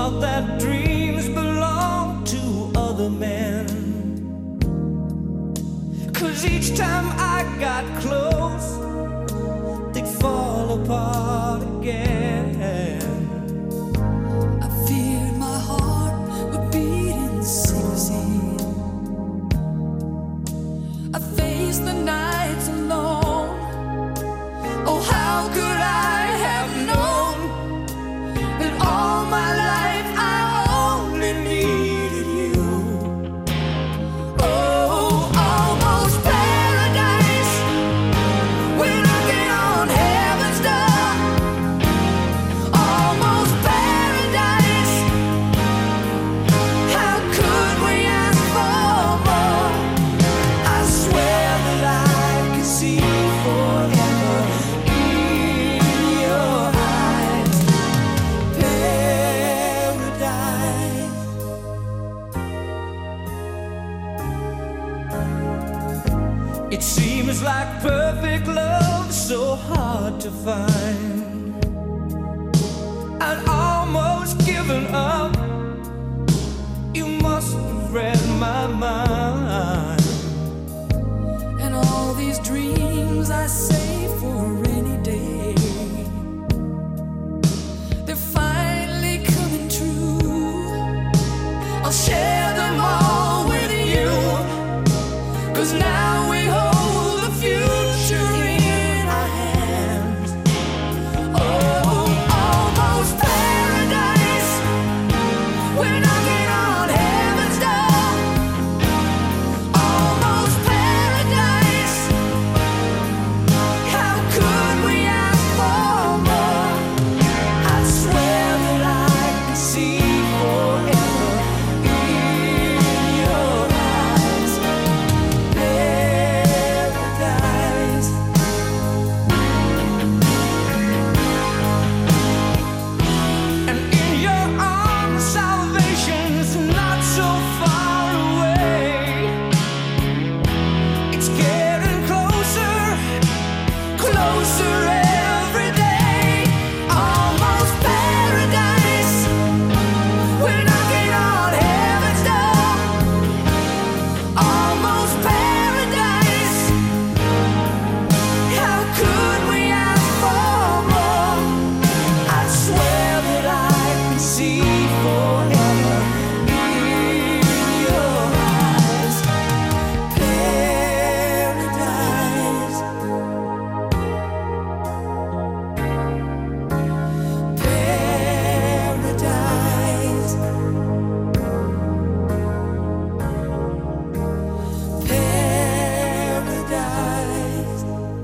thought that dreams belonged to other men. 'Cause each time I got close, they'd fall apart again. I feared my heart would beat in secrecy. I faced the nights alone. Oh, how could I have known that all my life I only needed you? Oh, almost paradise. We're knocking on heaven's door. Almost paradise. How could we ask for more? I swear that I could see forever in your eyes. Paradise. It seems like perfect love, so hard to find. I'd almost given up. You must have read my mind. And all these dreams I save for a rainy day, they're finally coming true. I'll share them all with you, 'cause now we hold the future in our hands. Oh, almost paradise. We're knocking on heaven's door. Almost paradise. How could we ask for more? I swear that I can see forever in your eyes. Paradise. And in your arms, salvation's not so far away. It's getting closer, closer every day. Almost paradise. We're knocking on heaven's door. Almost paradise. How could we ask for more? I swear that I can see forever in your eyes. Paradise. Paradise. Paradise.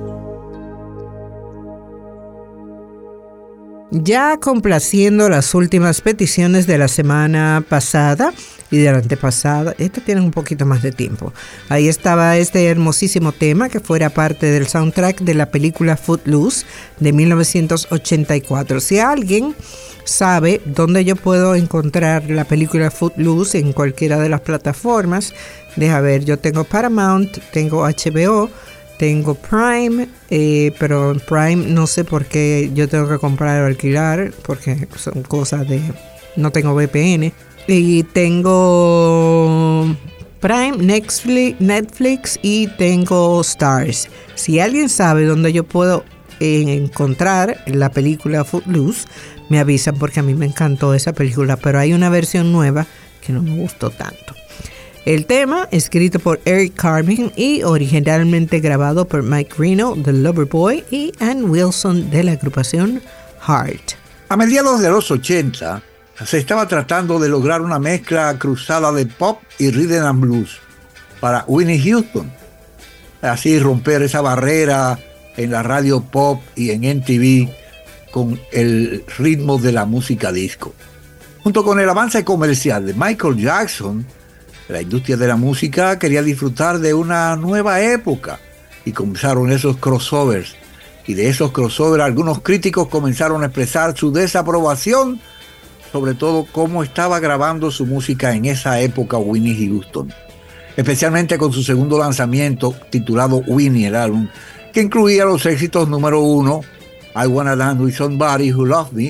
Ya complaciendo las últimas peticiones de la semana pasada y de la antepasada, esta tiene un poquito más de tiempo. Ahí estaba este hermosísimo tema que fuera parte del soundtrack de la película Footloose de 1984. Si alguien sabe dónde yo puedo encontrar la película Footloose en cualquiera de las plataformas, deja ver, yo tengo Paramount, tengo HBO, tengo Prime, pero en Prime no sé por qué yo tengo que comprar o alquilar, porque son cosas de... no tengo VPN. Y tengo Prime, Netflix y tengo Stars. Si alguien sabe dónde yo puedo encontrar la película Footloose, me avisan porque a mí me encantó esa película, pero hay una versión nueva que no me gustó tanto. El tema, escrito por Eric Carmen y originalmente grabado por Mike Reno, The Loverboy, y Ann Wilson de la agrupación Heart. A mediados de los 80, se estaba tratando de lograr una mezcla cruzada de pop y rhythm and blues para Whitney Houston. Así romper esa barrera en la radio pop y en MTV con el ritmo de la música disco. Junto con el avance comercial de Michael Jackson, la industria de la música quería disfrutar de una nueva época y comenzaron esos crossovers. Y de esos crossovers algunos críticos comenzaron a expresar su desaprobación, sobre todo cómo estaba grabando su música en esa época Whitney Houston. Especialmente con su segundo lanzamiento titulado Whitney, el álbum, que incluía los éxitos número 1, I Wanna Dance With Somebody Who Loves Me,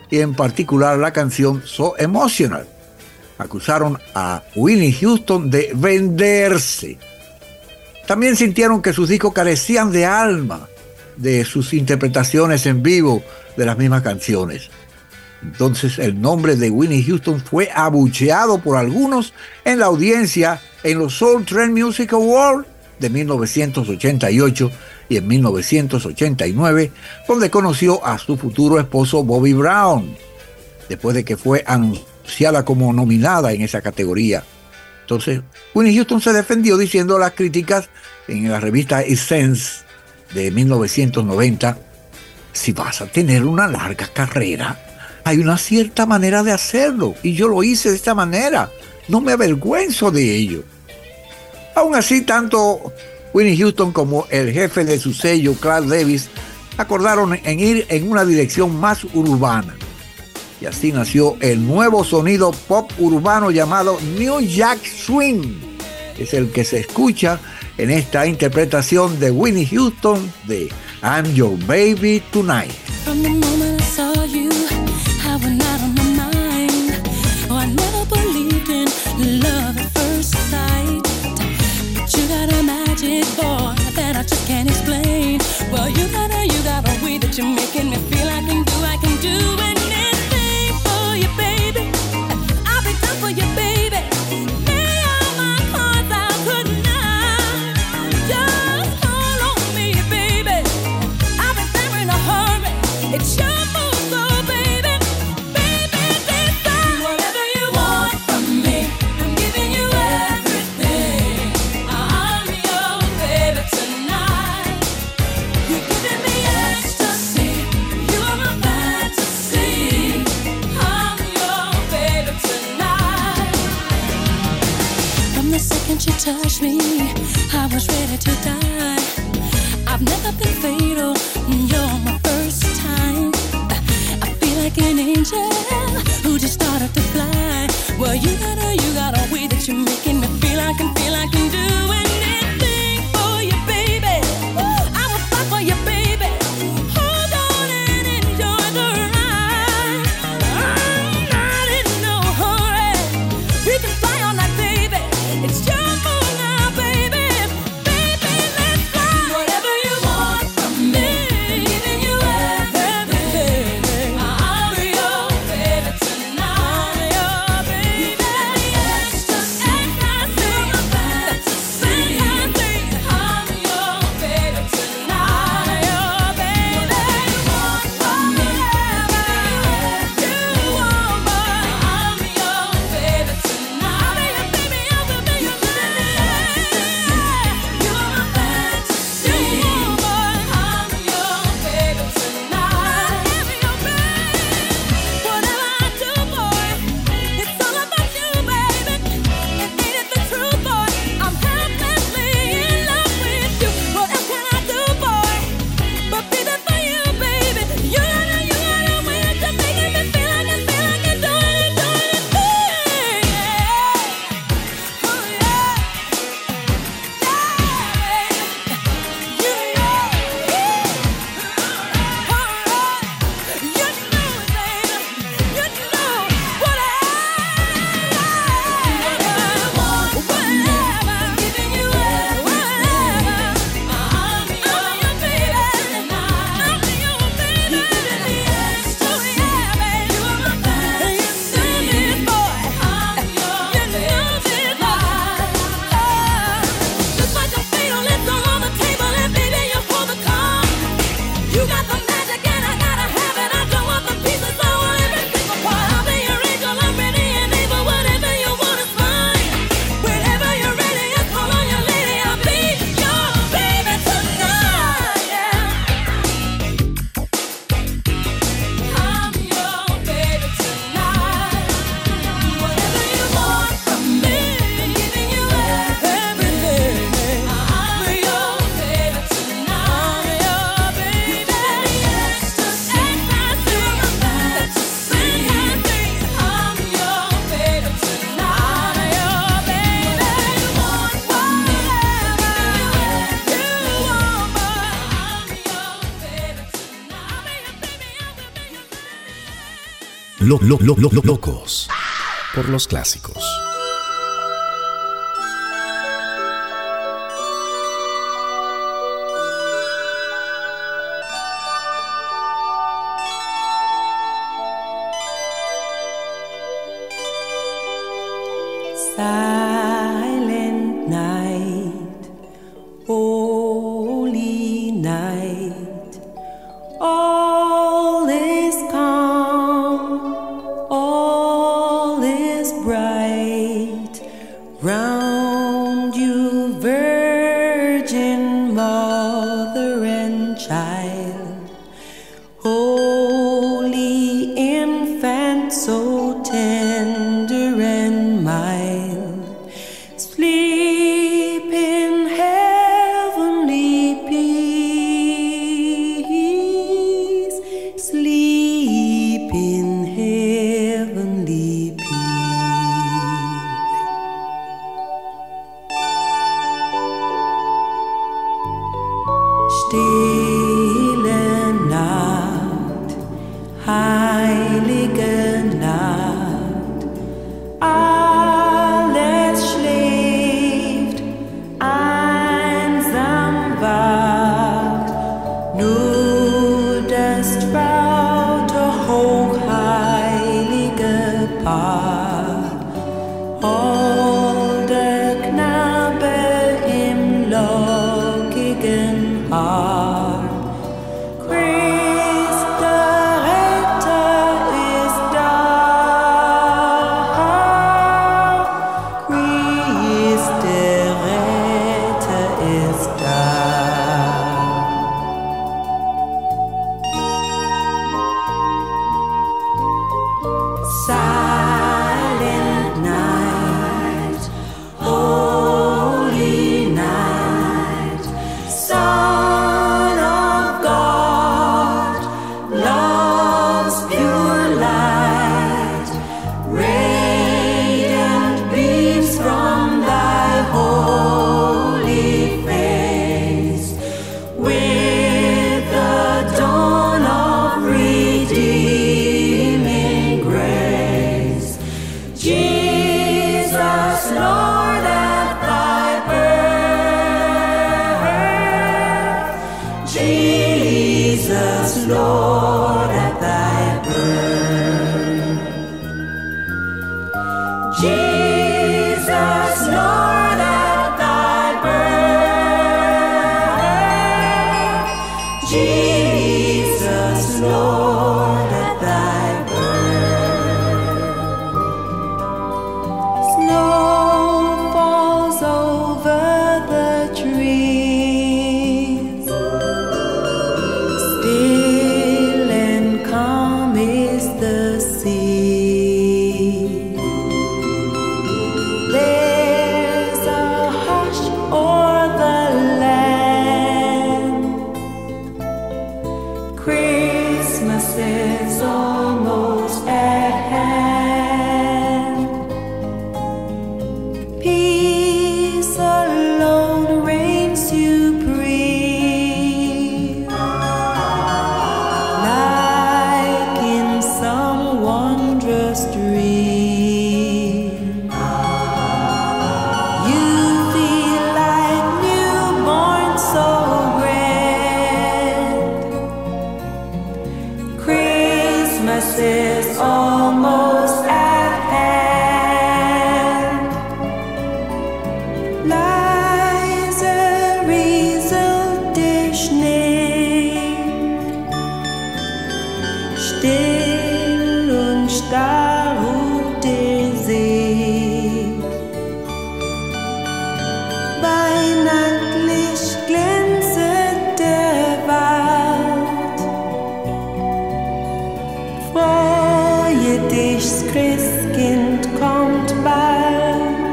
y en particular la canción So Emotional. Acusaron a Whitney Houston de venderse. También sintieron que sus discos carecían de alma, de sus interpretaciones en vivo de las mismas canciones. Entonces el nombre de Whitney Houston fue abucheado por algunos en la audiencia en los Soul Train Music Awards de 1988 y en 1989, donde conoció a su futuro esposo Bobby Brown, después de que fue anunciada como nominada en esa categoría. Entonces, Whitney Houston se defendió diciendo las críticas en la revista Essence de 1990, si vas a tener una larga carrera, hay una cierta manera de hacerlo, y yo lo hice de esta manera, no me avergüenzo de ello. Aún así, tanto Whitney Houston como el jefe de su sello, Clark Davis, acordaron en ir en una dirección más urbana. Y así nació el nuevo sonido pop urbano llamado New Jack Swing. Es el que se escucha en esta interpretación de Whitney Houston de I'm Your Baby Tonight. From the moment I saw you, I went out of my mind. Oh, I never believed in love at first sight. But you got a magic, boy, that I just can't explain. Well, you got a way that you're making me feel I can do anything for you, baby. I'll be done for you, baby. Lay all my cards out tonight. Just call on me, baby. I'll be there in a hurry. It's your move, so baby, baby, decide whatever you want from me. I'm giving you everything. I'm your baby tonight. You're giving me ecstasy. You are my fantasy. I'm your baby tonight. From the second you touched me, I was ready to die. I've never been fatal. You're my first time. I feel like an angel who just started to fly. Well, you got a way that you're making me feel I can do anything for you, baby. I will fight for you, baby. Hold on and enjoy the ride. I'm not in no hurry. We can fly all night, baby. It's your move now, baby. Baby, let's fly. Whatever you want from me, giving you everything. I'm your baby tonight. Locos por los clásicos. Silent night, holy night, all is calm, all is bright, round you virgin mother and child, holy infant so tender and mild, sleep in heavenly peace, sleep in heavenly peace. Stille Nacht, heilige Nacht, alles schläft, einsam wacht, nur das traute hochheilige Paar, holder Knabe im lockigen Haar. Christ der Retter ist da, Christ der Retter ist da. Silent night, holy night, Son of God, love's pure light, radiant beams from thy holy face, with the dawn of redeeming grace. Jesus, Lord, at thy birth, Jesus, Lord, at thy birth, Jesus, Lord, at thy birth, Jesus, Lord, at thy birth. Snow falls over the trees, still and calm is the sea. There's a hush o'er the land, Christmas is almost at hand. Peace alone reigns supreme, like in some wondrous dream. You feel like newborn, so grand. Christmas is almost at hand. Leise rieselt der Schnee, still und starr ruht der See. Weihnachtlich glänzet der Wald, freue dich, das Christkind kommt bald.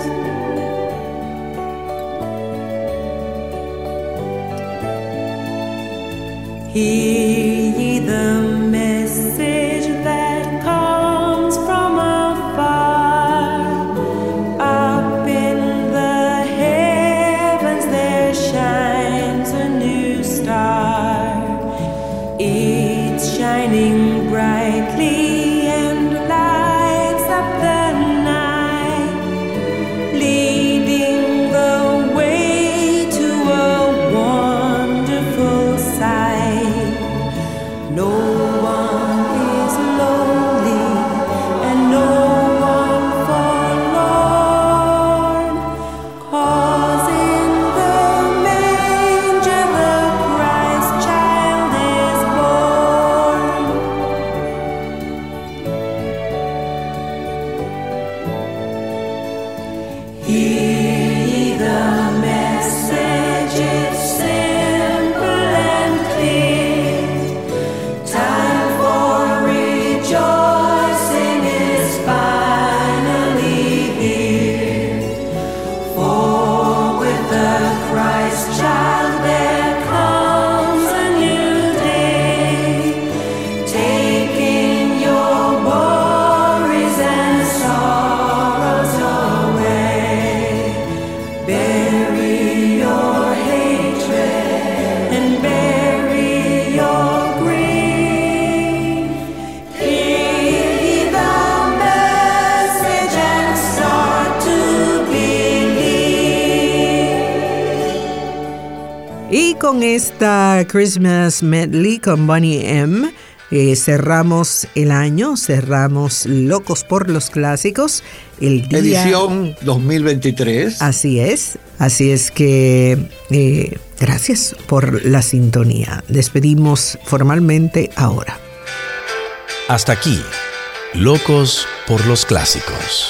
Hear ye the message that comes from afar. Up in the heavens there shines a new star. It's shining brightly and Hear the message, it's simple and clear. Time for rejoicing is finally here. For with the Christ child there comes a new day, taking your worries and sorrows away. Bury your hatred and bury your grief. Hear the message and start to believe. Y con esta Christmas medley con Bonnie M, cerramos el año, cerramos Locos por los Clásicos, el día... Edición 2023. Así es que gracias por la sintonía. Despedimos formalmente ahora. Hasta aquí, Locos por los Clásicos.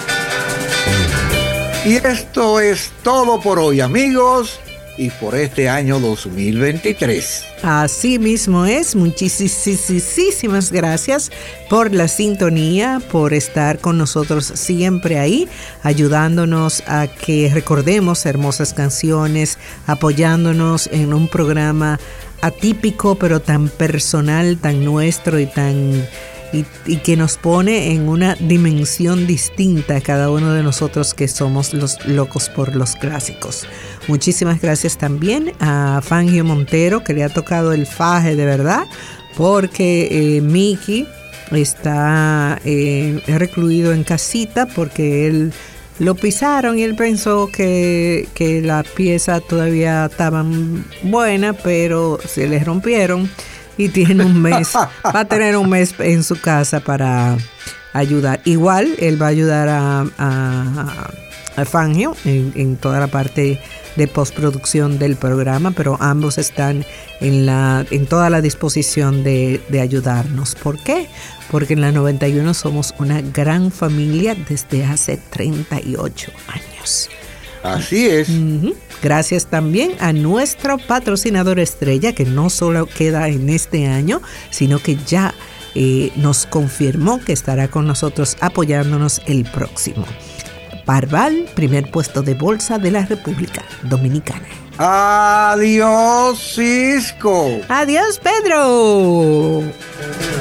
Y esto es todo por hoy, amigos, y por este año 2023. Así mismo es. Muchísimas gracias por la sintonía, por estar con nosotros siempre ahí, ayudándonos a que recordemos hermosas canciones, apoyándonos en un programa atípico pero tan personal, tan nuestro y que nos pone en una dimensión distinta a cada uno de nosotros que somos los locos por los clásicos. Muchísimas gracias también a Fangio Montero, que le ha tocado el faje de verdad, porque Mickey está recluido en casita porque él lo pisaron y él pensó que las piezas todavía estaban buenas, pero se les rompieron. Y tiene un mes, va a tener un mes en su casa para ayudar. Igual, él va a ayudar a Fangio en toda la parte de postproducción del programa, pero ambos están en toda la disposición de ayudarnos. ¿Por qué? Porque en la 91 somos una gran familia desde hace 38 años. Así es. Gracias también a nuestro patrocinador estrella, que no solo queda en este año, sino que ya nos confirmó que estará con nosotros apoyándonos el próximo. Parval, primer puesto de bolsa de la República Dominicana. Adiós, Cisco. Adiós, Pedro.